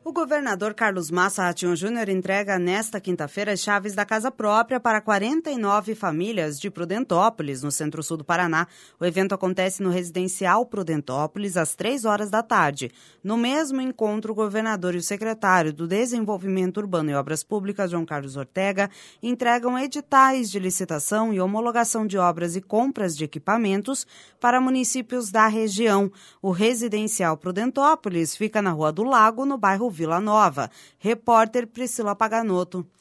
O governador Carlos Massa Ratinho Júnior entrega nesta quinta-feira as chaves da casa própria para 49 famílias de Prudentópolis, no centro-sul do Paraná. O evento acontece no residencial Prudentópolis às 3 horas da tarde. No mesmo encontro, o governador e o secretário do Desenvolvimento Urbano e Obras Públicas, João Carlos Ortega, entregam editais de licitação e homologação de obras e compras de equipamentos para municípios da região. O residencial Prudentópolis fica na Rua do Lago, no bairro Vila Nova. Repórter Priscila Paganoto.